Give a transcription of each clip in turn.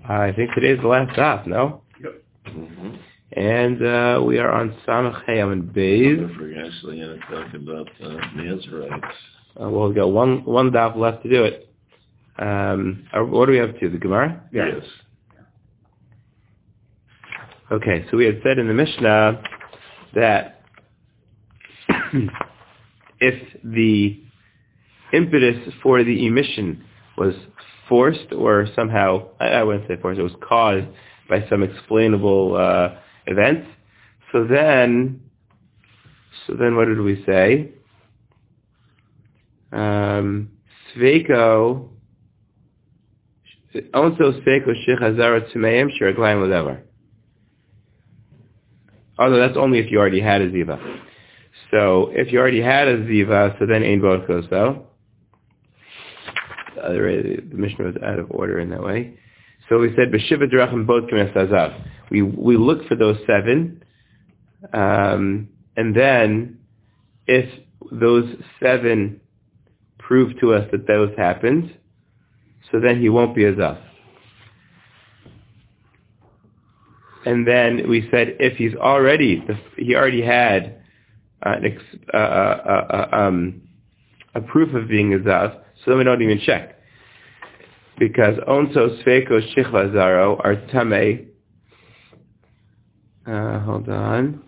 I think today's the last stop, no? Yep. Mm-hmm. And we are on Samach Hayam and Beis. We're actually going to talk about Nazarites. We've got one daf left to do it. What do we have to? The Gemara? Yes. Okay, so we had said in the Mishnah that if the impetus for the emission was forced or somehow, I wouldn't say forced, it was caused by some explainable event, so then what did we say? Sveiko, onso sveiko shich hazara tmeim shiraglayim whatever. Although that's only if you already had a ziva. So if you already had a ziva, so then ein bod koso. The Mishnah was out of order in that way. So we said b'shiva drachim bod k'mes hazav. We look for those 7, and then if those 7 prove to us that those happened, so then he won't be a zav. And then we said if he already had a proof of being a zav, so then we don't even check. Because onso sveiko shichva zaro are tamei. Hold on.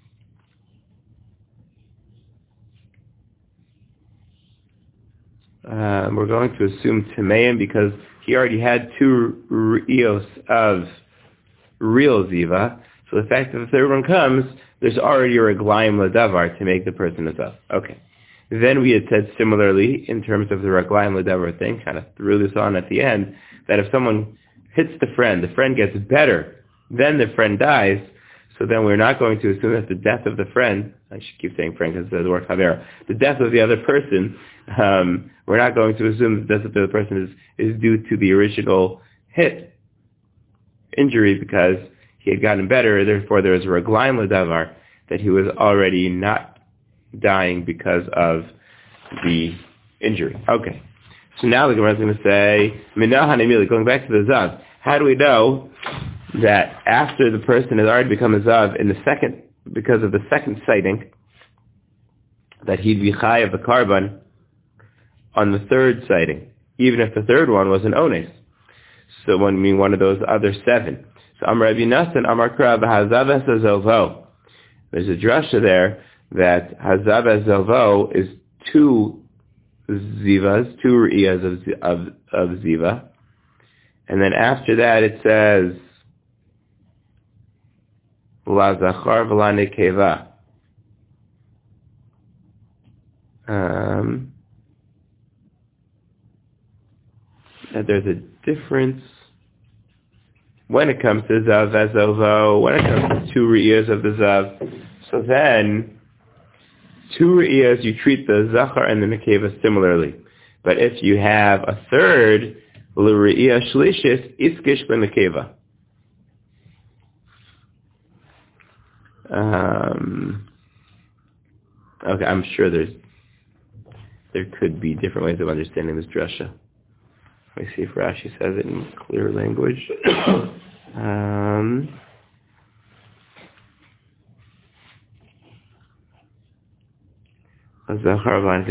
We're going to assume tameim because he already had 2 re'os of real ziva. So the fact that the third one comes, there's already a reglaim ladavar to make the person a zav. Okay. Then we had said similarly, in terms of the reglaim ladavar thing, kind of threw this on at the end, that if someone hits the friend gets better, then the friend dies, so then we're not going to assume that the death of the friend, I should keep saying friend because the word chavera, the death of the other person, we're not going to assume that the death of the other person is due to the original injury because he had gotten better, therefore there was a reglaim ladavar that he was already not dying because of the injury. Okay. So now the Gemara is going to say, Minahan Emili, going back to the Zav, how do we know that after the person has already become a Zav in the second, because of the second sighting, that he'd be Chai of the Karban on the third sighting, even if the third one was an Ones? So one of those other 7. So Amar Rabbi Nassan, Amar Krav, Hazav Esazovo. There's a drasha there that Hazav Esazovo is 2 zivas, 2 re'iyas of ziva. And then after that it says, La zachar v'la nekeva. That there's a difference when it comes to zav ezovo, when it comes to 2 re'iyas of the zav. So then 2 re'iyas, you treat the zachar and the nekeva similarly. But if you have a third, l're'iyah shlishis, iskish l'nekeva. Okay, I'm sure there could be different ways of understanding this drasha. Let me see if Rashi says it in clear language. Says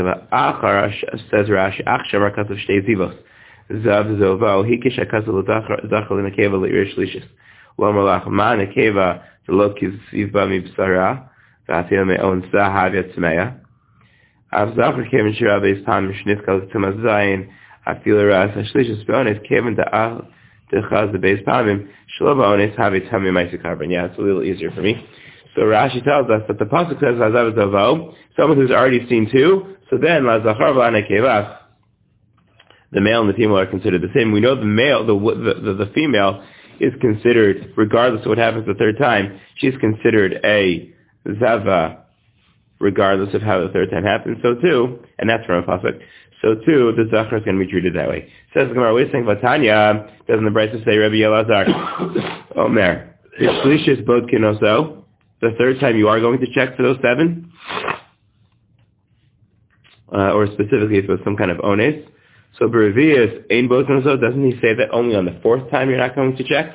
Rashi, Achshav Rakasav Shtei Zivos. Zav Zovo, Hikish Akasav Zachar L'Nekeva L'Ir Shlishis. Lomalach Ma Nekeva L'Lokiz Zivba Mibsara V'Atil Me'on Zahav Yatzmeya. Av Zachar Kevin Shira Beis Pam Shnifkal Tumaz Zayin Afil Ras Shlishis Be'ones Kevin Dechaz the Beis Pamim Shlova Ones Havi Tami Maisikarbon. Yeah, it's a little easier for me. So Rashi tells us that the pasuk says Hazav Zovo, someone who's already seen 2. So then La Zachar V'La Nekeva, the male and the female are considered the same. We know the male, the female is considered, regardless of what happens the third time, she's considered a Zava, regardless of how the third time happens. So too, and that's from a pasuk. So too, the Zachar is going to be treated that way. Says the Gemara, we're saying Vatanya, doesn't the Brisa say Rabbi Elazar, Omer, if Shlishis Bod Kinoso, the third time you are going to check for those 7? Or specifically if it was some kind of ones. So Baravias, Ein Botan Zo, doesn't he say that only on the fourth time you're not going to check?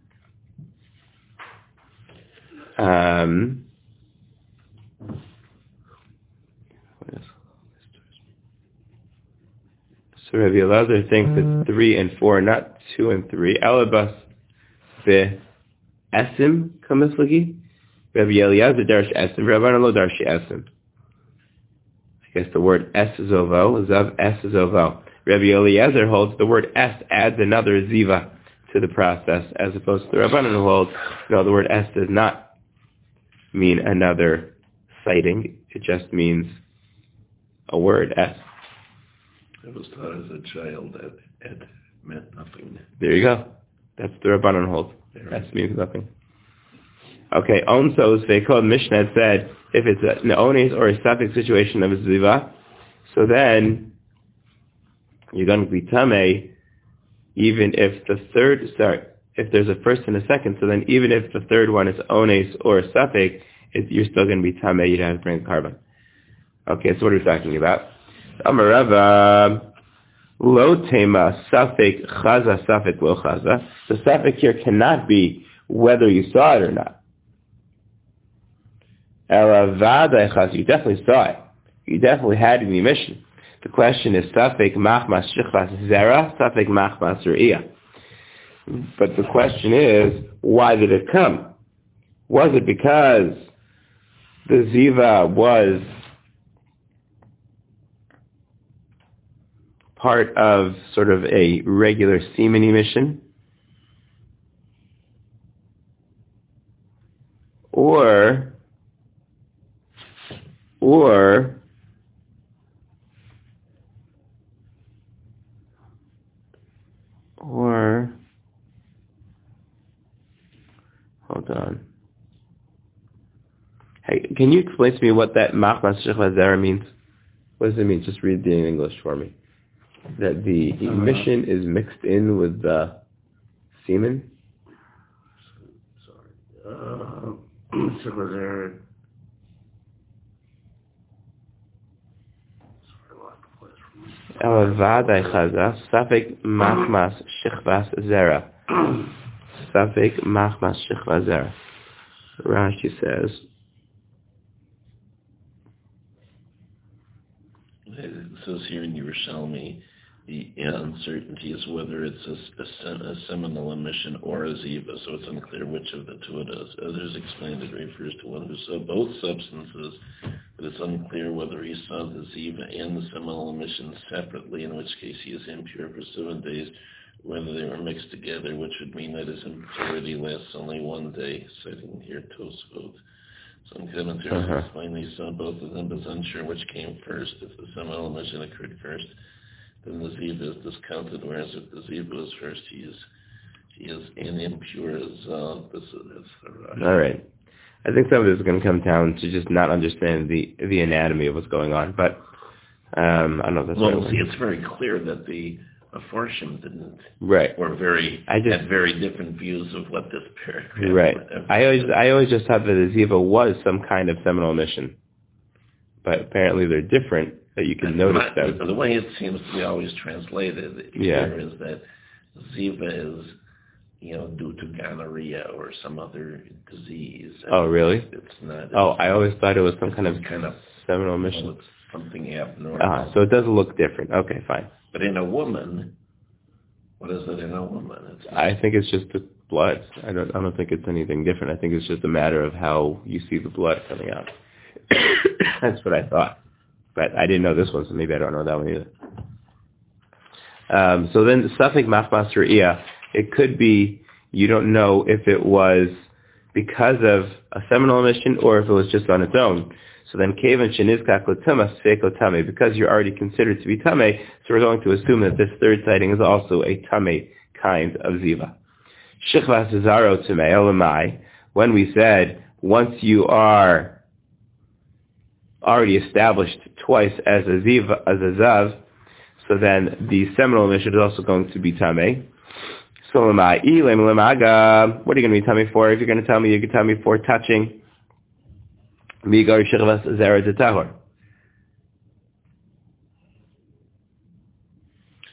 So Rabbi Elazar thinks it's 3 and 4, not 2 and 3. Alabas be esim kamislagi. Rabbi Eliezer darsh esim. Rabbi Lo darsh esim. I guess the word es is ovo. Zav es is ovo. Rabbi Eliezer holds the word es adds another ziva to the process, as opposed to the Rabbanan who holds no, the word es does not mean another sighting. It just means a word es. I was taught as a child that it meant nothing. There you go. That's the Rabbanan hold. That means nothing. Okay, onsos, they called Mishnah said, if it's an ones or a suffix situation of a ziva, so then you're going to be tamei, even if if there's a first and a second, so then even if the third one is ones or a suffix, you're still going to be tamei, you'd have to bring carbon. Okay, so what are we talking about? Amarava lo tema safek chaza safek lo chaza. The safek here cannot be whether you saw it or not. Eravada chaz, you definitely saw it. You definitely had it in the emission. The question is safek machmas shichvas zera, safek machmas re'iyah. But the question is, why did it come? Was it because the ziva was part of sort of a regular semen emission? Or hold on. Hey, can you explain to me what that machmas shechva zera means? What does it mean? Just read the English for me. That the emission is mixed in with the semen? Sorry. Elavadai chaza, safek machmas shechvas zera. Safek machmas shechvas zera. Rashi says, it says here in Yerushalmi, the uncertainty is whether it's a seminal emission or a ziva, so it's unclear which of the two it is. Others explained it refers to one who saw both substances, but it's unclear whether he saw the ziva and the seminal emission separately, in which case he is impure for 7 days, whether they were mixed together, which would mean that his impurity lasts only 1 day, citing here Tosfot. Some commentators explain he saw both of them, but is unsure which came first. If the seminal emission occurred first, then the ziva is discounted, whereas if the ziva was first, he is an impure zav. All right. I think some of this is going to come down to just not understand the anatomy of what's going on, but I don't know if that's right. Well, see, it's very clear that the Aforshim didn't, right, or had very different views of what this paragraph. Right. I always just thought that the ziva was some kind of seminal emission, but apparently they're different. That you can notice them. The way it seems to be always translated here is that ziva is, due to gonorrhea or some other disease. Oh, really? It's not. I always thought it was some kind of seminal emission. It's something abnormal. So it does look different. Okay, fine. But in a woman, what is it in a woman? I think it's just the blood. I don't think it's anything different. I think it's just a matter of how you see the blood coming out. That's what I thought. But I didn't know this one, so maybe I don't know that one either. So then, safek machmas re'iyah, it could be, you don't know if it was because of a seminal emission or if it was just on its own. So then, kevan shenizkak l'tuma sfeiko tamei, because you're already considered to be tamei, so we're going to assume that this third sighting is also a tamei kind of ziva. Shechvas zaro tamei elamai, when we said, once you are already established twice as a ziva, as a zav, so then the seminal emission is also going to be tamei. So what are you going to be tamei for? If you're going to tell me, you can tell me for touching migar shechvas zera detahor.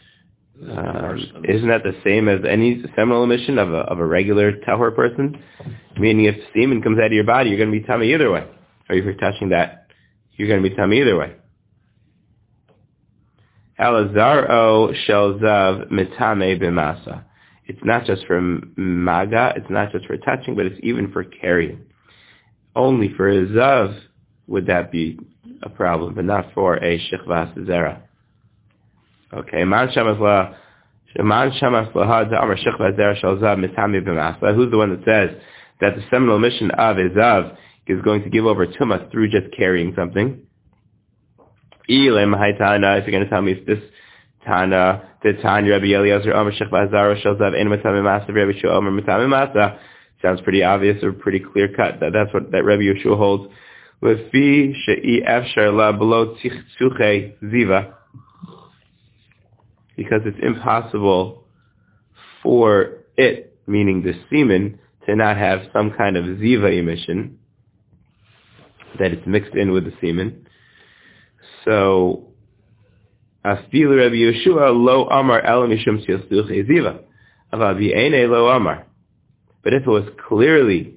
Isn't that the same as any seminal emission of a regular tahor person? Meaning, if semen comes out of your body, you're going to be tummy either way. Or if you're touching that, you're going to be tummy either way. Elazaro shelzav mitame b'masa. It's not just for maga, it's not just for touching, but it's even for carrying. Only for a zav would that be a problem, but not for a shechvas zera. Okay, man shamas lahad amar shechvas zera shelzav mitame b'masa. Who's the one that says that the seminal emission of a zav is going to give over tumah through just carrying something? If you're going to tell me if this Tana, the Tanya, Rabbi Eliezer, Omer Shechvas Zara, Shelzav, En Matame Masa, Rabbi Yeshua, Omer Matame Masa, sounds pretty obvious or pretty clear cut. That's what that Rabbi Yeshua holds. Lefi she'i efshar la below tzchuche ziva, because it's impossible for it, meaning the semen, to not have some kind of ziva emission, that it's mixed in with the semen. So, Afilu Rabbi Yeshua lo amar ela mishum tzilchuche ziva, aval v'einei lo amar. But if it was clearly,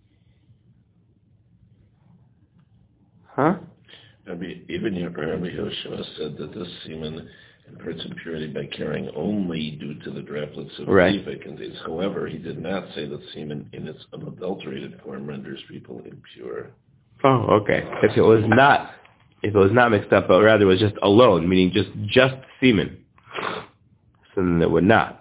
Even Rabbi Yeshua said that this semen imparts impurity by carrying only due to the droplets of ziva it contains. However, he did not say that semen in its unadulterated form renders people impure. Oh, okay. If it was not mixed up, but rather was just alone, meaning just semen, so then it would not.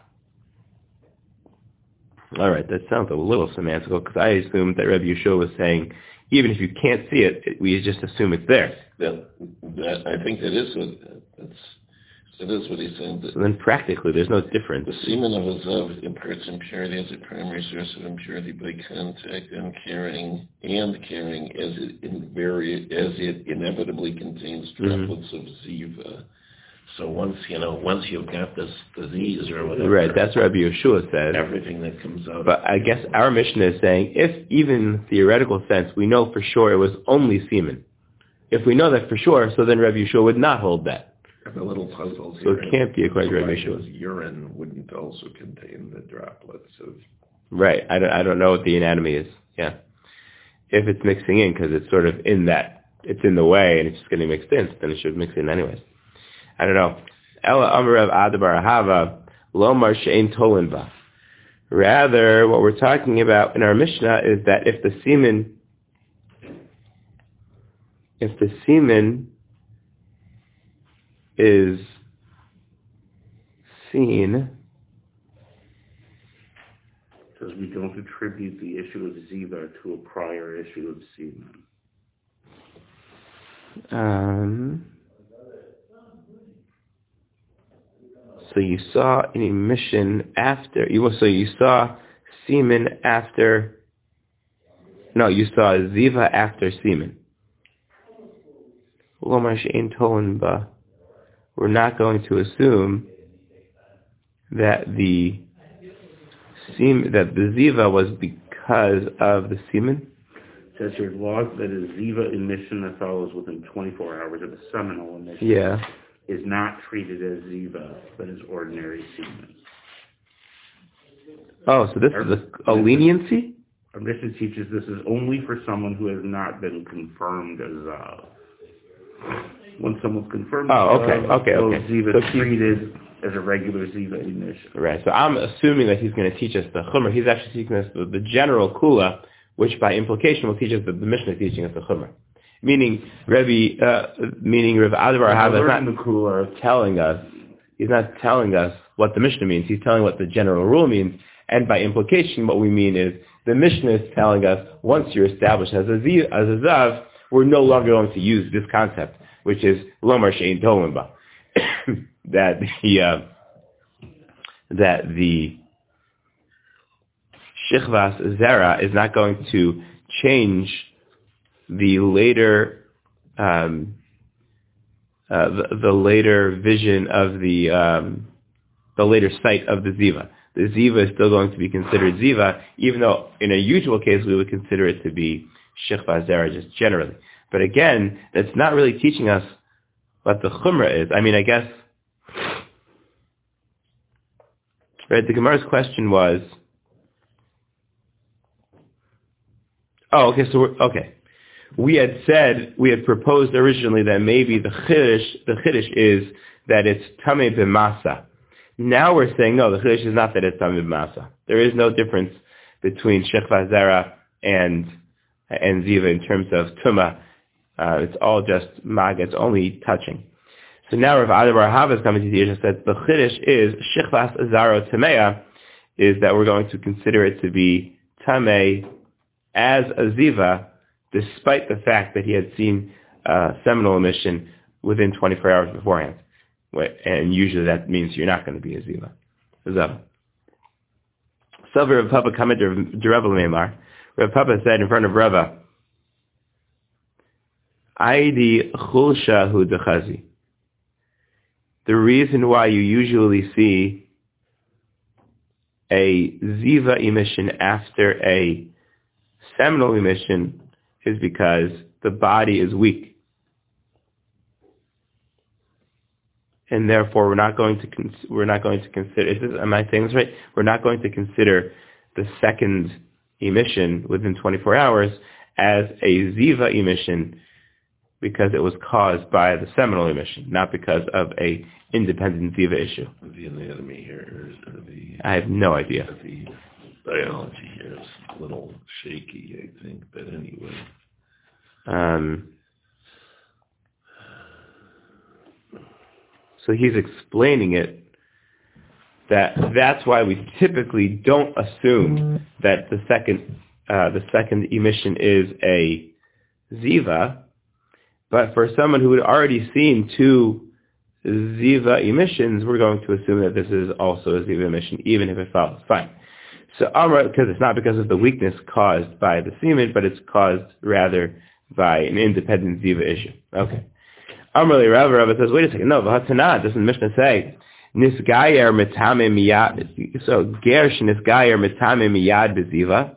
All right, that sounds a little semantical, because I assumed that Rabbi Yeshua was saying, even if you can't see it, we just assume it's there. I think that is what he's saying. So then practically, there's no difference. The semen of a zav imparts impurity as a primary source of impurity by contact and carrying, as it inevitably contains droplets of ziva. So once you've got this disease or whatever, right? That's what Rabbi Yeshua said. Everything that comes out. But I guess our mission is saying, if even in theoretical sense we know for sure it was only semen, if we know that for sure, so then Rabbi Yeshua would not hold that. I'm a little puzzled So here. it can't be according to Rabbi Yeshua. Urine wouldn't also contain the droplets of. Right. I don't know what the anatomy is. Yeah. If it's mixing in, because it's sort of in that, it's in the way and it's just getting mixed in, so then it should mix in anyways. I don't know. Ela Amarav Adabar Hava Lomar Shein Tolinba. Rather, what we're talking about in our Mishnah is that if the semen is seen, because we don't attribute the issue of ziva to a prior issue of semen. So you saw an emission after, so you saw semen after, no, you saw ziva after semen. We're not going to assume that the ziva was because of the semen. It says here, log that a ziva emission that follows within 24 hours of a seminal emission. Yeah. Is not treated as ziva, but as ordinary semen. Oh, so this is a leniency? Our mission teaches this is only for someone who has not been confirmed as zav. When someone's confirmed as okay. ziva so treated as a regular ziva emission. Right, so I'm assuming that he's going to teach us the chumrah. He's actually teaching us the general kula, which by implication will teach us that the Mishnah is teaching us the chumrah. Meaning Rav Adabar Hava is not telling us. He's not telling us what the Mishnah means. He's telling what the general rule means, and by implication, what we mean is the Mishnah is telling us once you're established as a zav, we're no longer going to use this concept, which is lomar shein tolinba, that the shichvas zera is not going to change the later the later vision of the later sight of the ziva. The ziva is still going to be considered ziva, even though in a usual case we would consider it to be shechva zera just generally. But again, that's not really teaching us what the chumrah is. I mean, I guess Right, the Gemara's question was, we had proposed originally that maybe the chiddush is that it's tamei b'masa. Now we're saying, no, the chiddush is not that it's tamei b'masa. There is no difference between shechva zera and ziva in terms of tumah. It's all just maga, it's only touching. So now Rav Ada bar Ahava is coming to the issue and said the chiddush is shechvas zaro tamea, is that we're going to consider it to be tamei as a ziva, despite the fact that he had seen seminal emission within 24 hours beforehand. And usually that means you're not going to be a ziva. So Rav Papa commented to Rava Meimar. Rav Papa said in front of Rava, Aidi chulsha hu dechazi. The reason why you usually see a ziva emission after a seminal emission is because the body is weak. And therefore we're not going to consider, am I saying this right? We're not going to consider the second emission within 24 hours as a ziva emission because it was caused by the seminal emission, not because of a independent ziva issue. The anatomy here, I have no idea. The biology here is a little shaky, I think, but anyway. So he's explaining it that's why we typically don't assume that the second emission is a ziva, but for someone who had already seen two ziva emissions, we're going to assume that this is also a ziva emission, even if it follows. Fine. So Amar, because it's not because of the weakness caused by the semen, but it's caused rather by an independent ziva issue. Okay. Amar li Rava says, wait a second, no, v'hatanah, doesn't Mishnah say, nisgayer mitame miyad, so gersh nisgayer mitame miyad beziva.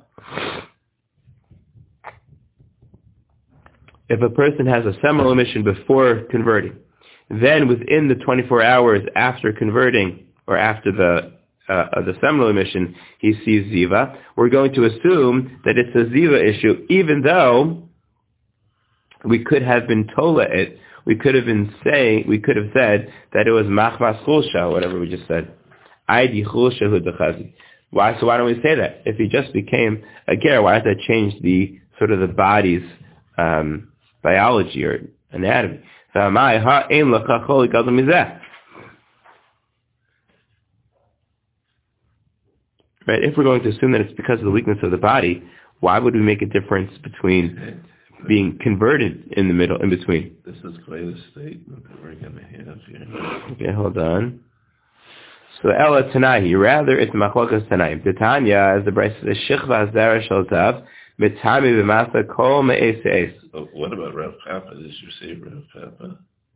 If a person has a seminal emission before converting, then within the 24 hours after converting, or after the seminal emission, he sees ziva, we're going to assume that it's a ziva issue, even though we could have been tola it, we could have said that it was machmas chulsha, whatever we just said. Aidi chulsha hu dechazi. Why? So why don't we say that? If he just became a ger, why does that change the sort of the body's biology or anatomy? Right? If we're going to assume that it's because of the weakness of the body, why would we make a difference between being converted in the middle, in between? This is quite a statement that we're going to have here. Okay, hold on. So Ella Tanahi, rather it's Machlokas Tanaim. Titania, as the Bryce says, Shechva Zara Shaltav, Mitami B'masa Kol Me'es. What about Rav Papa? Did you say Rav Papa?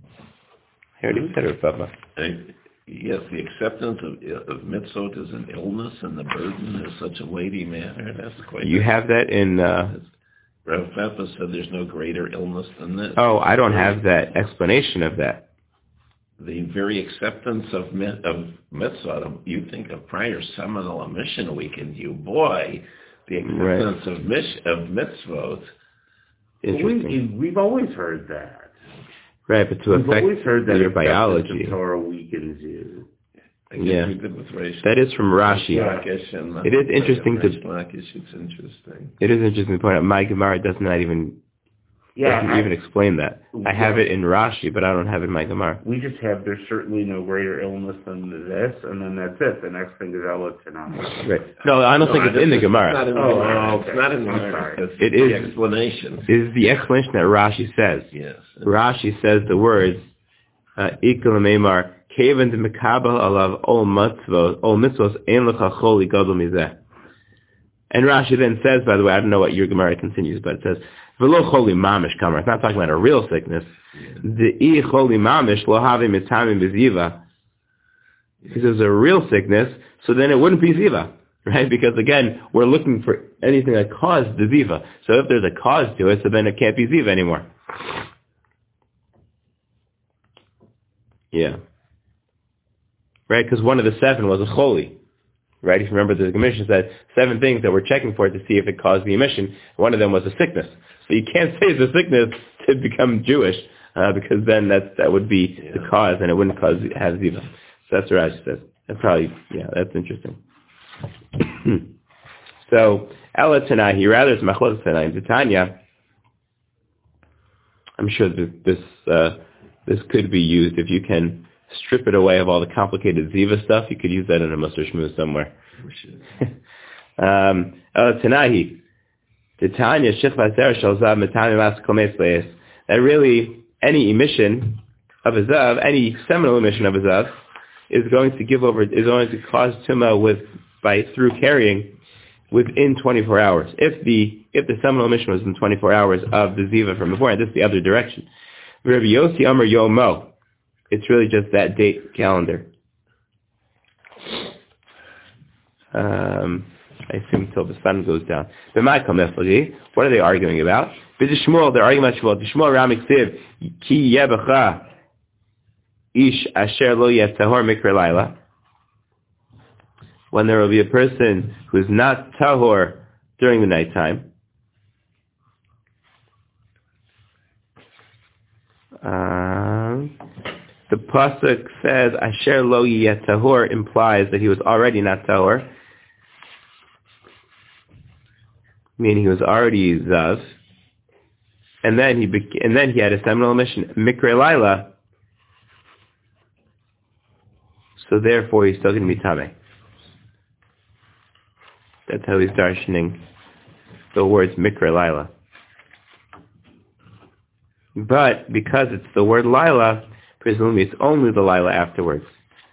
I already said Rav Papa. Yes, the acceptance of mitzvot as an illness and the burden is such a weighty matter. That's quite. You have that in. Rav Papa said there's no greater illness than this. Oh, I don't have that explanation of that. The very acceptance of mitzvot, you think of prior seminal emission weakened you. Boy, the acceptance of mitzvot. We've always heard that. Right, but to We've affect always heard that your biology. The Torah weakens you. Yeah, that is from Rashi. It is interesting to. It's interesting. It is interesting to point out. My Gemara does not even explain that. I have it in Rashi, but I don't have it in my Gemara. We just have there's certainly no greater illness than this, and then that's it. The next thing is Ella Tanah. Right. No, I don't think it's in the Gemara. It's not in the Gemara. It's not in the Gemara. It is the explanation. It is the explanation that Rashi says. Yes. Rashi says the words Ikal Meimar Kaven de Mekabel Alav Ol Mitzvos Ein Lecha Choli Gadol Mizeh. And Rashi then says, by the way, I don't know what your Gemara continues, but it says V'lo Choli Mamish Kamar. It's not talking about a real sickness. The I Choli Mamish Lo Have Mitamim Beziva. He says a real sickness, so then it wouldn't be ziva, right? Because again, we're looking for anything that caused the ziva. So if there's a cause to it, so then it can't be ziva anymore. Yeah. Right? Because one of the seven was a choli. right? If you remember, the commission said 7 things that we're checking for to see if it caused the emission. One of them was a sickness. So you can't say it's a sickness to become Jewish, because then that would be the cause, and it wouldn't have ziva. So that's what Rashi says. That's probably, that's interesting. So, Ela Tanahi, rather it's Machlokes Tanaim. Tanya, I'm sure that this could be used if you can strip it away of all the complicated ziva stuff. You could use that in a Musar Shmuz somewhere. Ela Tanahi, Tanya Shechva Zer Shalzav Metami Mas Komes Leis. That really, any emission of a zav, any seminal emission of a zav, is going to cause tuma through carrying within 24 hours. If the seminal emission was in 24 hours of the ziva from before, and this is the other direction. Rabbi Yossi Amar Yomo. It's really just that date calendar. I assume until the sun goes down. What are they arguing about? Shmuel, they're arguing about Shmuel. Shmuel Ramik Siv, Ki Yebecha Ish Asher Lo Yet Tahor Mikra Laila. When there will be a person who is not tahor during the nighttime. The pasuk says Asher Lo Yet Tahor implies that he was already not tahor, meaning he was already zav, and then he had a seminal emission Mikra Laila. So therefore, he's still going to be tameh. That's how he's darshaning the words Mikra Laila. But because it's the word Laila, presumably it's only the Laila afterwards.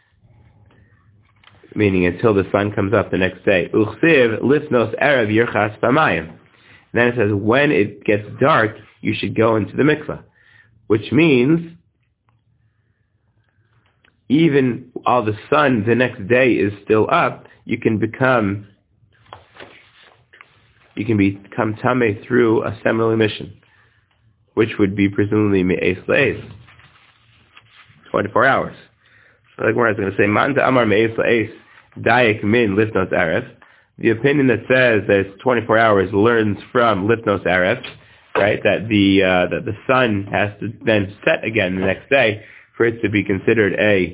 Meaning until the sun comes up the next day. Uchsiv lifnos erev yirchas b'mayim. Then it says when it gets dark, you should go into the mikvah. Which means even while the sun the next day is still up, you can become tameh through a seminal emission, which would be presumably me'es la'es, 24 hours. So like where I was going to say, man amar me'es la'es, dayak min lifnos erev. The opinion that says that it's 24 hours learns from lifnos erev, right? That the sun has to then set again the next day for it to be considered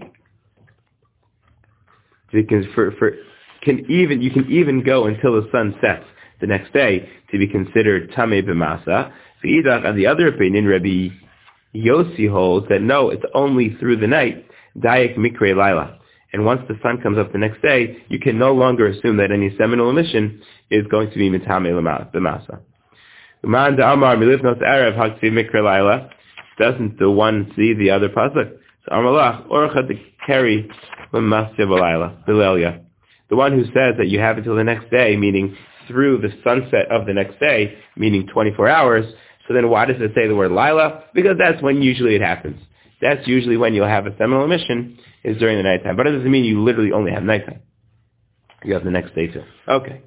you can even go until the sun sets the next day to be considered tameh b'masa. On the other opinion, Rabbi Yossi holds that no, it's only through the night, dayak mikre laila. And once the sun comes up the next day, you can no longer assume that any seminal emission is going to be mitameh b'masa. Man da'amar milifnos erev haktiv mikre laila. Doesn't the one see the other pasuk? So amalach orcha to carry l'masya b'laila. The one who says that you have until the next day, meaning through the sunset of the next day, meaning 24 hours. So then why does it say the word Lila? Because that's when usually it happens. That's usually when you'll have a seminal emission, is during the nighttime. But it doesn't mean you literally only have nighttime. You have the next day too. Okay.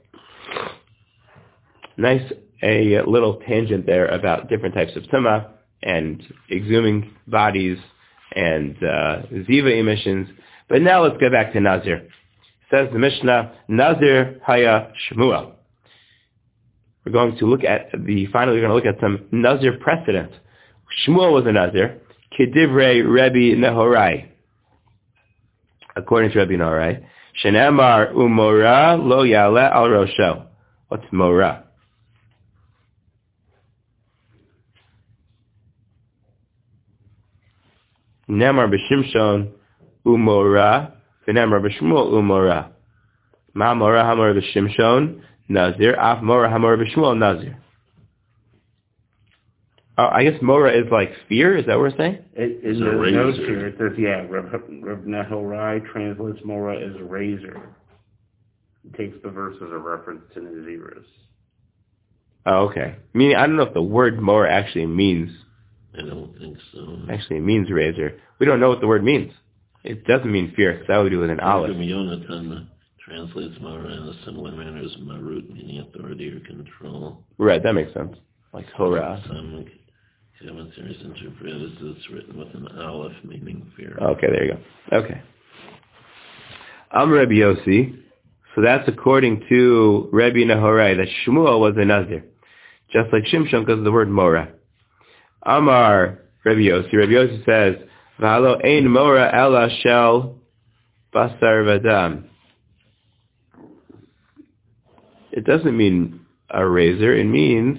Nice, a little tangent there about different types of tumah and exhuming bodies and ziva emissions. But now let's go back to Nazir. Says the Mishnah, Nazir Haya Shmuel. We're going to look at some Nazir precedent. Shmuel was a Nazir. Kedivrei Rebbe Nehorai. According to Rebbe Nehorai, Shenemar umora lo yale al rosho. What's mora? Nemar b'Shimshon umora. V'nemar b'Shmuel umora. Ma mora hamor b'Shimshon Nazir. Af mora hamor b'Shmuel Nazir. I guess mora is like fear. Is that what we're saying? There's no fear. It says, Reb Nehorai translates mora as a razor. It takes the verse as a reference to Naziris. Oh, okay. Meaning, I don't know if the word mora actually means. I don't think so. Actually, it means razor. We don't know what the word means. It doesn't mean fear, because that would do with an aleph. Yonatan translates mora in a similar manner as marut, meaning authority or control. Right, that makes sense. Like Torah. Some commentaries interpret as it's written with an aleph, meaning fear. Okay, there you go. Okay. Am Rabbi Yossi. So So that's according to Rabbi Nahorai, that Shmuel was a Nazir. Just like Shimshon, because of the word Mora. Amar Rabbi Yossi. Rabbi Yossi says, V'halo ein Mora ela shel basar v'dam. It doesn't mean a razor. It means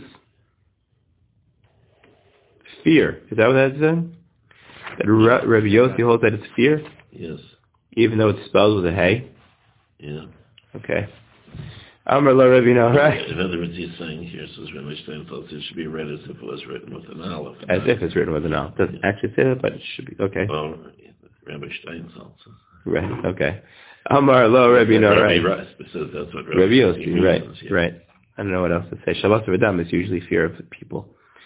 fear. Is that what that said? That Rabbi Yossi holds that it's fear? Yes. Even though it's spelled with a hey? Yeah. Okay. Amar lo Rabbi Nahorai. In other words, he's saying here, says Rabbi Steinfeld, it should be read as if it was written with an aleph. As if it's written with an aleph. Doesn't actually say that, but it should be. Okay. Well, Rabbi Steinfeld says. Right. Okay. Amar lo Rabbi Nahorai. That's what Rabbi Yossi. Right. Means, yeah. Right. I don't know what else to say. Shabbat v'dam is usually fear of the people.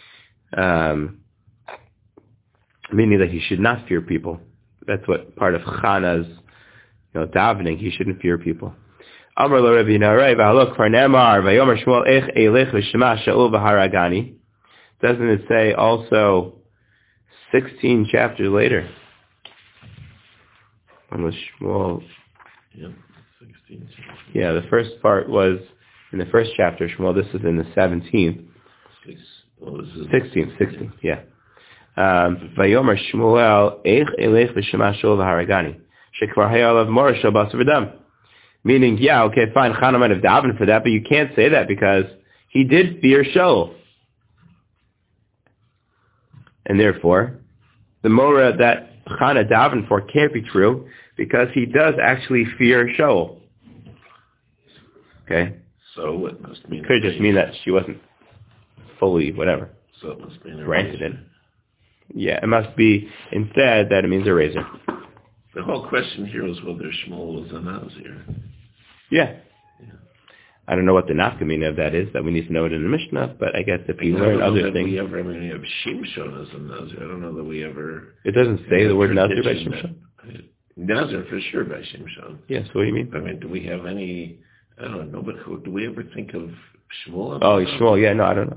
Meaning that he should not fear people. That's what part of Chana's, davening. He shouldn't fear people. Amar lo Rabbi Nahorai v'halok kvar ne'amar v'yomer Shmuel eich eilech v'shema Shaul v'haragani. Doesn't it say also 16 chapters later? When was Shmuel? Yeah, 16 chapters. Yeah, the first part was in the first chapter, Shmuel. This is in the 17th. 16, yeah. Vayomer Shmuel eich eilech v'shema Shaul v'haragani shekvar haya alav mora shel basar v'dam. Meaning, yeah, okay, fine, Chana might have davened for that, but you can't say that because he did fear Shaul. And therefore, the Mora that Chana davened for can't be true because he does actually fear Shaul. Okay? So it must mean... It could just mean that she wasn't fully, whatever, so it must mean granted it. Yeah, it must be instead that it means a razor. The whole question here is whether Shmuel was a Nazir. Yeah. I don't know what the nafkamina of that is, that we need to know it in the Mishnah, but I guess if you learn other things... We have Shimshon as a Nazir. I don't know that we ever... It doesn't say the word Nazir by Shimshon? Nazir for sure by Shimshon. Yes, what do you mean? I mean, do we have any... I don't know, but do we ever think of Shmuel? Oh, Shmuel, yeah, no, I don't know.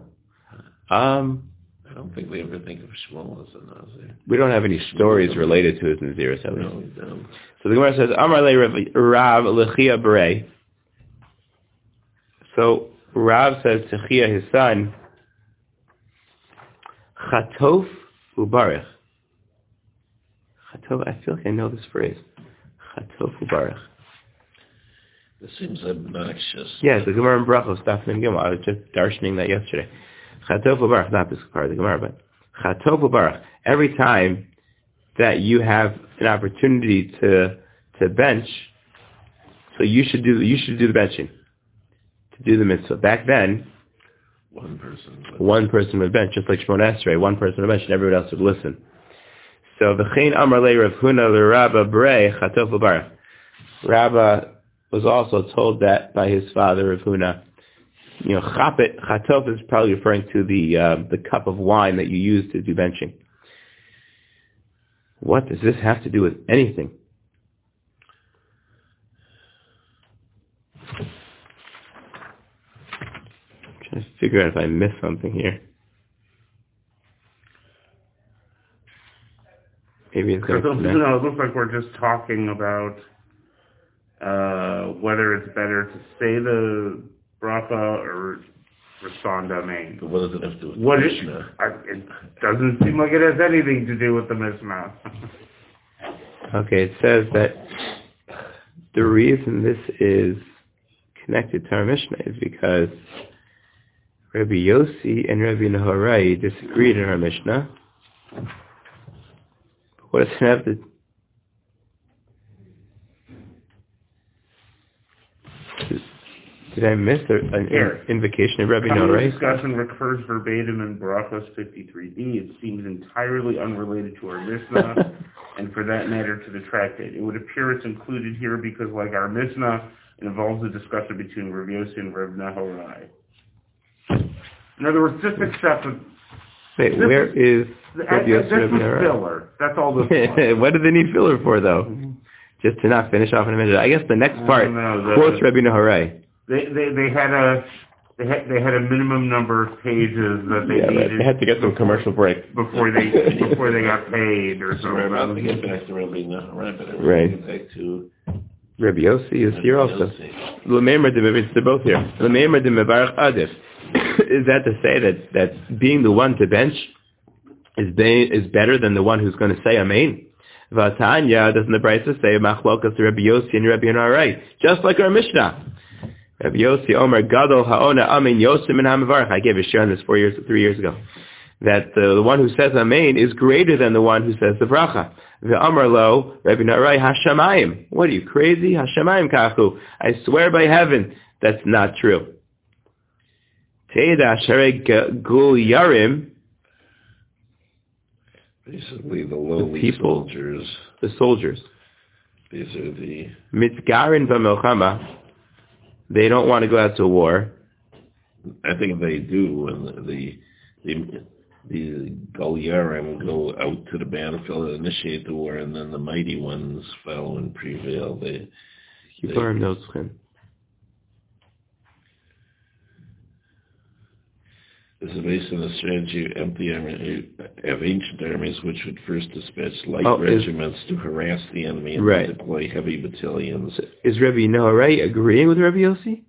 I don't think we ever think of Shmuel as a Nazir. We don't have any stories related to his Naziris, at least. No, we don't. So the Gemara says, Amar le Rav Lechia Berei. So Rav says to Chia, his son, Chatof Ubarich. Chatof, I feel like I know this phrase. Chatof Ubarich. This seems obnoxious. Yeah, the Gemara in Brachos, Daf Mem Gimel. I was just darshaning that yesterday. Chatof Ubarich, not this part of the Gemara, but Chatof Ubarich. Every time that you have an opportunity to bench, so you should do the benching. To do the mitzvah. Back then, one person would bench, just like Shmona Esrei, one person would bench, and everyone else would listen. So v'chein amar le Rav Huna l'Rabba Berei Chatof Ubarich. Rabba was also told that by his father Rav Huna. Chapet, Chatof is probably referring to the cup of wine that you use to do benching. What does this have to do with anything? I'm trying to figure out if I missed something here. Maybe it's going to it looks like we're just talking about whether it's better to say the bracha or respond amen. But what does it have to do with the Mishnah? It doesn't seem like it has anything to do with the Mishnah. Okay, it says that the reason this is connected to our Mishnah is because Rabbi Yossi and Rabbi Nahorai disagreed in our Mishnah. What does it have to... Did I miss an invocation of Rabbi Nahorai? The discussion recurs verbatim in Brachos 53b. It seems entirely unrelated to our Mishnah, and for that matter to the tractate. It would appear it's included here because, like our Mishnah, it involves a discussion between Rabbi Yossi and Rabbi Nahorai. In other words, just accept it. Wait, where is Rabbi Yossi and Rabbi Nahorai? Filler. That's all this was. What do they need filler for, though? Mm-hmm. Just to not finish off in a minute. I guess the next part quotes Rabbi Nahorai. They had a minimum number of pages that they needed. Right. They had to get some commercial break before they got paid or something. I'm about to get back to Rabbi Nahorai, but I want to get back to Rabbi Yossi is here also. They're both here. Is that to say that being the one to bench is better than the one who's going to say Amen? Vatanya, doesn't the Brisa say Machlokas to Rabbi Yossi and Rabbi Yonarai? Just like our Mishnah. Rabbi Yossi Omer Gadol Haona Amen Yosim and Hamavarach. I gave a share on this 3 years ago. That the one who says Amen is greater than the one who says the bracha. V'Amar Lo Rabbi Yonarai Hashamayim. What are you, crazy? Hashamayim Kachu. I swear by heaven that's not true. Teida Sharei Gul Yarim. Basically, the lowly people, soldiers. The soldiers. These are the Mitzgarin v'Melchama. They don't want to go out to war. I think they do, and the Goliarim go out to the battlefield, initiate the war, and then the mighty ones follow and prevail. Yiparim Notzchin. This is based on the strategy of ancient armies, which would first dispatch light regiments to harass the enemy and deploy heavy battalions. Is Rabbi Noarai agreeing with Rabbi Yossi?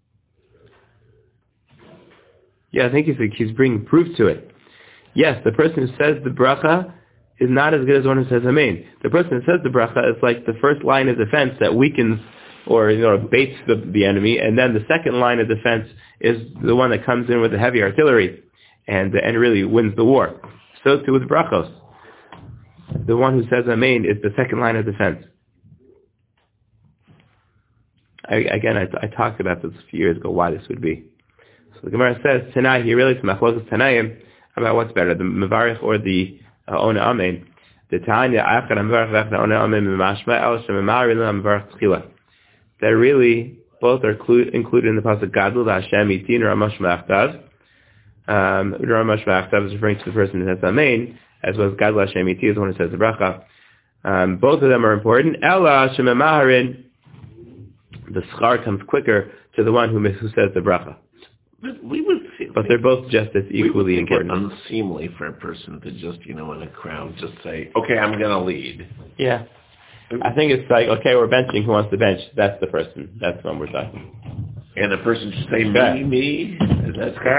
Yeah, I think he's bringing proof to it. Yes, the person who says the bracha is not as good as one who says Amen. The person who says the bracha is like the first line of defense that weakens or baits the enemy, and then the second line of defense is the one that comes in with the heavy artillery and really wins the war. So too with brachos. The one who says Amen is the second line of defense. I talked about this a few years ago, why this would be. So the Gemara says, Tanai, he relates to Machlokas Tanaim about what's better, the Mevarich or the Ona Amen. The Tanya, Achad Mevarich Vechna Ona Amen Mimashma El Shememari Lam Mevarich Tchila. That really both are included in the pasuk Gadol Hashem Itin Ramash Ma'achtav. Ramash Ma'achtav is referring to the person who says Amen, as well as Gadol Hashem Itin is the one who says the bracha. Both of them are important. Ella Shememaharin, the schar comes quicker to the one who says the bracha. But they're both just as equally important. It's unseemly for a person to just, in a crowd, just say, "Okay, I'm going to lead." Yeah. I think it's like, okay, we're benching. Who wants to bench? That's the person. That's when we're talking. And the person should say, me. That's